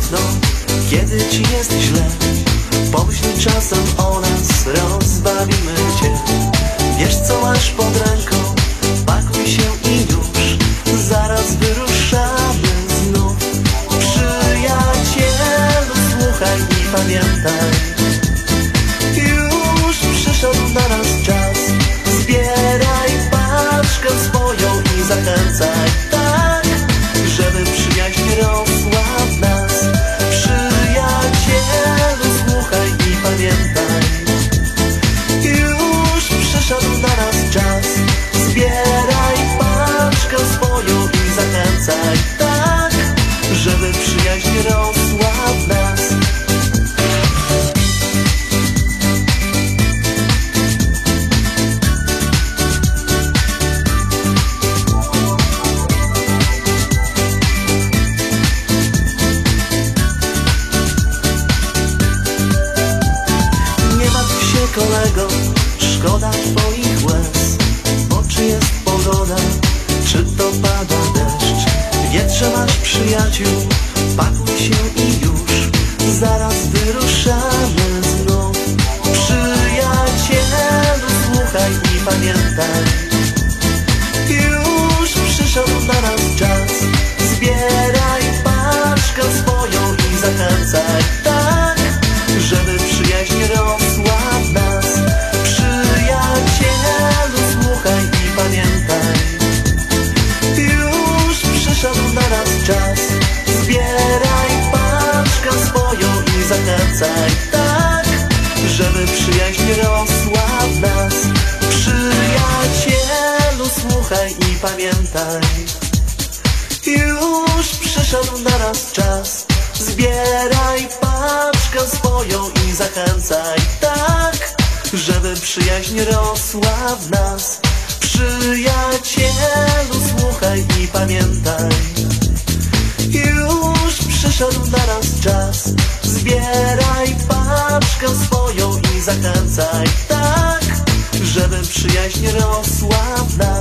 smutno, kiedy ci jest źle. Pomyśl czasem o nas, rozbawimy cię. Wiesz co masz pod ręką, pakuj się i już zaraz wyruszamy znów. Przyjacielu, słuchaj i pamiętaj, już przyszedł na nas czas. Zbieraj paczkę swoją i zachęcaj tak, żeby przyjaźń rosła w nas. Przyjacielu, słuchaj i pamiętaj, już przyszedł na nas czas. Zbieraj paczkę swoją i zachęcaj tak, żeby przyjaźń rosła w nas. Kolego, szkoda twoich łez, bo czy jest pogoda, czy to pada deszcz? Wietrze masz przyjaciół, pakuj się i już zaraz wyruszamy znów. Przyjacielu, słuchaj i pamiętaj, już przyszedł na nas czas. Zbieraj paczkę swoją i zachęcaj tak, żeby przyjaźń rosła w nas. Przyjacielu, słuchaj i pamiętaj, już przyszedł na nas czas. Zbieraj paczkę swoją i zachęcaj tak, żeby przyjaźń rosła w nas. Przyjacielu, słuchaj i pamiętaj, już przyszedł na nas czas. Zbieraj paczkę swoją i zachęcaj tak, żeby przyjaźń rosła w nas. Przyjacielu, słuchaj i pamiętaj, już przyszedł na nas czas. Zbieraj paczkę swoją i zachęcaj tak, żeby przyjaźń rosła w nas.